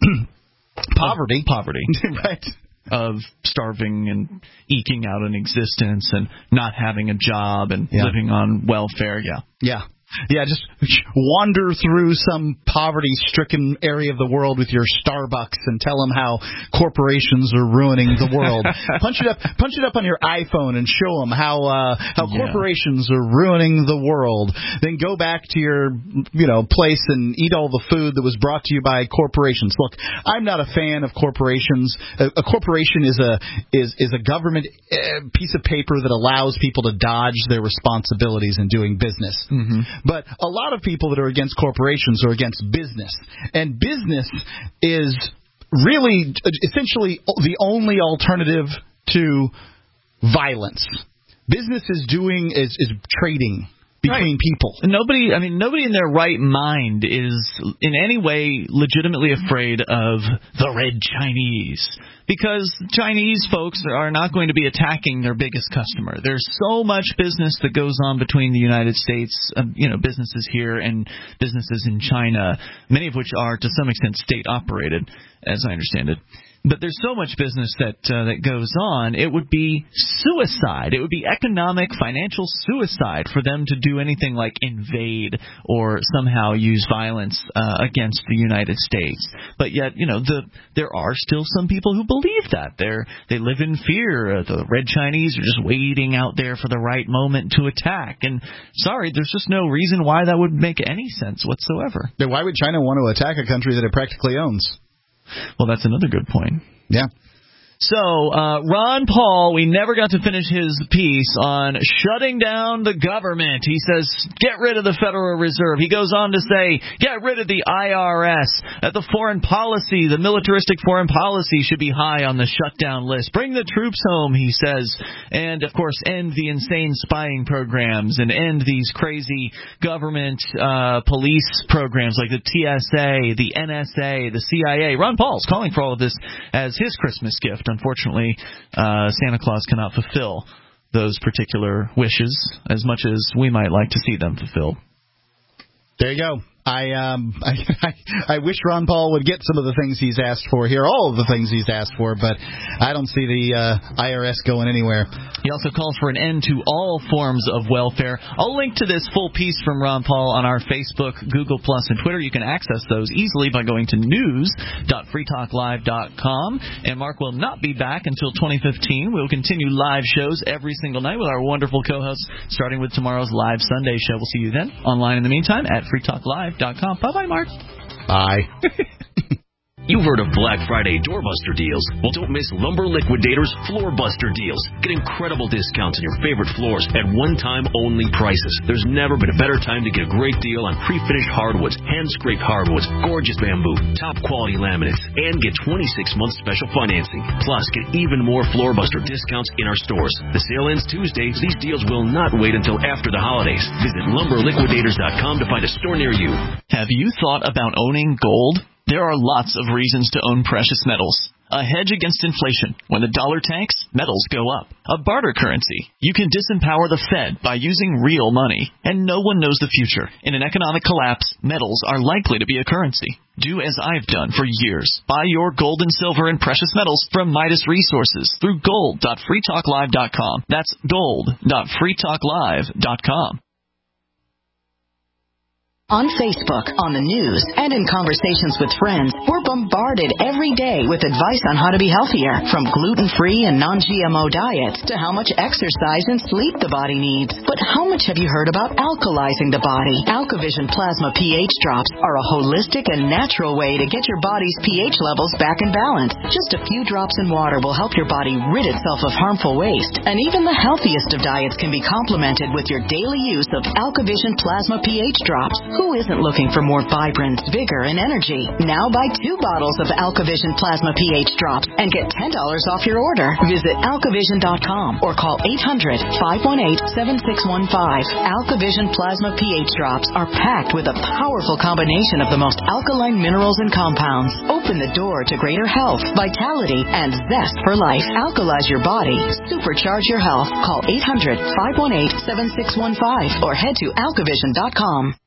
poverty. Right. Of starving and eking out an existence and not having a job and living on welfare. Yeah, just wander through some poverty-stricken area of the world with your Starbucks and tell them how corporations are ruining the world. Punch it up on your iPhone and show them how corporations are ruining the world. Then go back to your place and eat all the food that was brought to you by corporations. Look, I'm not a fan of corporations. A corporation is a government piece of paper that allows people to dodge their responsibilities in doing business. Mm-hmm. But a lot of people that are against corporations are against business. And business is really essentially the only alternative to violence. Business is trading between people. Nobody in their right mind is in any way legitimately afraid of the Red Chinese, because Chinese folks are not going to be attacking their biggest customer. There's so much business that goes on between the United States, businesses here and businesses in China, many of which are to some extent state operated, as I understand it. But there's so much business that goes on, it would be suicide. It would be economic, financial suicide for them to do anything like invade or somehow use violence against the United States. But yet, there are still some people who believe that. They live in fear. The Red Chinese are just waiting out there for the right moment to attack. And sorry, there's just no reason why that would make any sense whatsoever. Then why would China want to attack a country that it practically owns? Well, that's another good point. Yeah. So, Ron Paul, we never got to finish his piece on shutting down the government. He says, get rid of the Federal Reserve. He goes on to say, get rid of the IRS. That the militaristic foreign policy should be high on the shutdown list. Bring the troops home, he says. And, of course, end the insane spying programs and end these crazy government police programs like the TSA, the NSA, the CIA. Ron Paul's calling for all of this as his Christmas gift. Unfortunately, Santa Claus cannot fulfill those particular wishes as much as we might like to see them fulfilled. There you go. I wish Ron Paul would get some of the things he's asked for here, all of the things he's asked for, but I don't see the IRS going anywhere. He also calls for an end to all forms of welfare. I'll link to this full piece from Ron Paul on our Facebook, Google+, and Twitter. You can access those easily by going to news.freetalklive.com. And Mark will not be back until 2015. We'll continue live shows every single night with our wonderful co-hosts, starting with tomorrow's live Sunday show. We'll see you then online in the meantime at freetalklive.com. Bye-bye, Mark. Bye. You've heard of Black Friday doorbuster deals. Well, don't miss Lumber Liquidators floorbuster deals. Get incredible discounts on your favorite floors at one-time only prices. There's never been a better time to get a great deal on pre-finished hardwoods, hand-scraped hardwoods, gorgeous bamboo, top-quality laminates, and get 26 months special financing. Plus, get even more floorbuster discounts in our stores. The sale ends Tuesday. These deals will not wait until after the holidays. Visit lumberliquidators.com to find a store near you. Have you thought about owning gold? There are lots of reasons to own precious metals. A hedge against inflation. When the dollar tanks, metals go up. A barter currency. You can disempower the Fed by using real money. And no one knows the future. In an economic collapse, metals are likely to be a currency. Do as I've done for years. Buy your gold and silver and precious metals from Midas Resources through gold.freetalklive.com. That's gold.freetalklive.com. On Facebook, on the news, and in conversations with friends, we're bombarded every day with advice on how to be healthier, from gluten-free and non-GMO diets to how much exercise and sleep the body needs. But how much have you heard about alkalizing the body? AlkaVision Plasma pH drops are a holistic and natural way to get your body's pH levels back in balance. Just a few drops in water will help your body rid itself of harmful waste. And even the healthiest of diets can be complemented with your daily use of AlkaVision Plasma pH drops. Who isn't looking for more vibrance, vigor, and energy? Now buy 2 bottles of AlkaVision Plasma pH drops and get $10 off your order. Visit alkavision.com or call 800-518-7615. AlkaVision Plasma pH drops are packed with a powerful combination of the most alkaline minerals and compounds. Open the door to greater health, vitality, and zest for life. Alkalize your body. Supercharge your health. Call 800-518-7615 or head to alkavision.com.